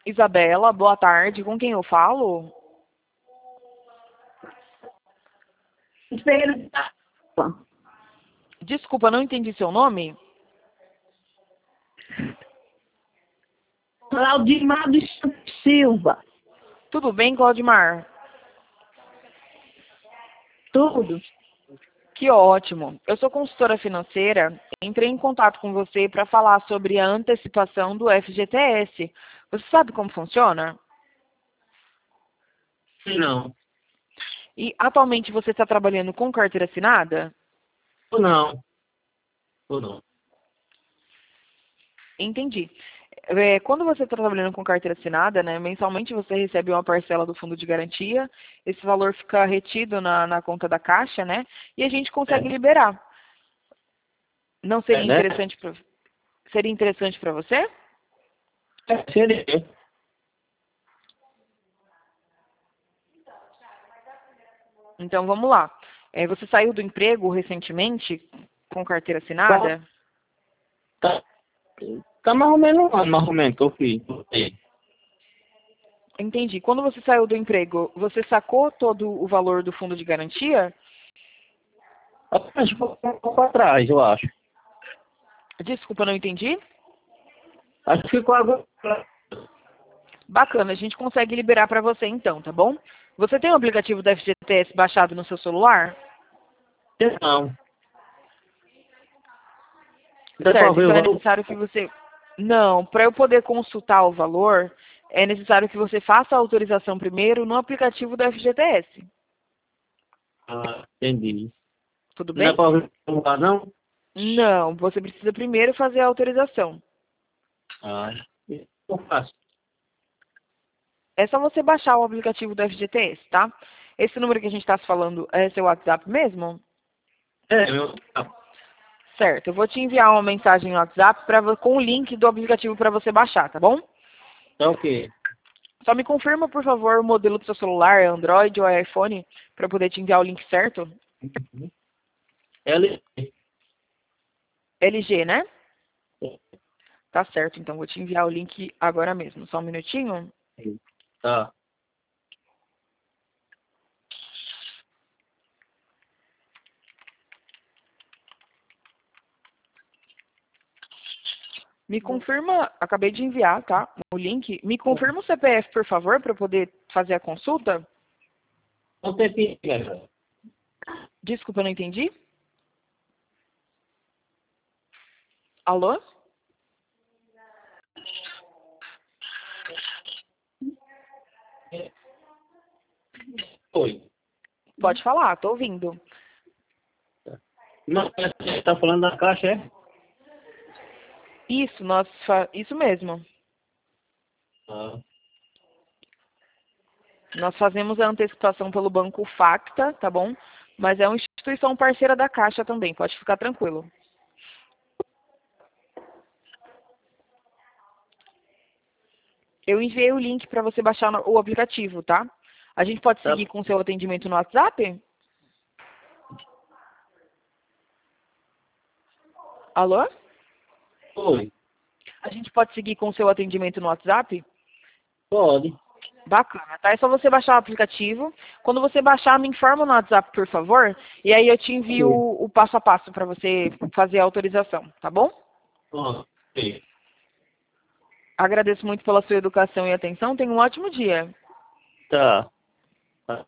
Isabela, boa tarde. Com quem eu falo? Desculpa, não entendi seu nome. Claudimar dos Santos Silva. Tudo bem, Claudimar? Tudo. Que ótimo. Eu sou consultora financeira. Entrei em contato com você para falar sobre a antecipação do FGTS. Você sabe como funciona? Não, E atualmente você está trabalhando com carteira assinada? ou não, ou não. Entendi. Quando você está trabalhando com carteira assinada, né, mensalmente você recebe uma parcela do fundo de garantia, esse valor fica retido na conta da Caixa, né, e a gente consegue liberar. Não seria Né? seria interessante para você? Seria. Então vamos lá. Você saiu do emprego recentemente com carteira assinada? Tá, tá mais ou menos um ano, mais ou menos, que eu fiz. Entendi. Quando você saiu do emprego, você sacou todo o valor do fundo de garantia? Acho que foi um pouco atrás, eu acho. Desculpa, não entendi. Acho que ficou agora. Bacana, a gente consegue liberar para você então, tá bom? Você tem o aplicativo da FGTS baixado no seu celular? Não. Dá pra Certo, ver o então é valor? necessário que você... Não, para eu poder consultar o valor, é necessário que você faça a autorização primeiro no aplicativo da FGTS. Ah, entendi. Tudo Não dá bem? pra ver o lugar, não? Não, você precisa primeiro fazer a autorização. Ah, eu faço. É só você baixar o aplicativo do FGTS, tá? Esse número que a gente está falando é seu WhatsApp mesmo? É, meu. Certo, eu vou te enviar uma mensagem no WhatsApp com o link do aplicativo para você baixar, tá bom? Tá ok. Só me confirma, por favor, o modelo do seu celular, é Android ou é iPhone, para poder te enviar o link certo. L. LG, né? Tá certo, então vou te enviar o link agora mesmo. Só um minutinho. Tá. Me confirma, acabei de enviar, tá? O link. Me confirma o CPF, por favor, para eu poder fazer a consulta. Não tem fim, Desculpa, eu não entendi. Alô? Oi. Pode falar, tô ouvindo. Não, você tá falando da caixa, é? Isso, isso mesmo. Ah, Nós fazemos a antecipação pelo banco Facta, tá bom? Mas é uma instituição parceira da Caixa também, pode ficar tranquilo. Eu enviei o link para você baixar o aplicativo, tá? A gente pode tá. seguir com o seu atendimento no WhatsApp? Alô? Oi. A gente pode seguir com o seu atendimento no WhatsApp? Pode. Bacana, tá? É só você baixar o aplicativo. Quando você baixar, me informa no WhatsApp, por favor. E aí eu te envio o passo a passo para você fazer a autorização, tá bom? Ok. Agradeço muito pela sua educação e atenção. Tenha um ótimo dia. Tá.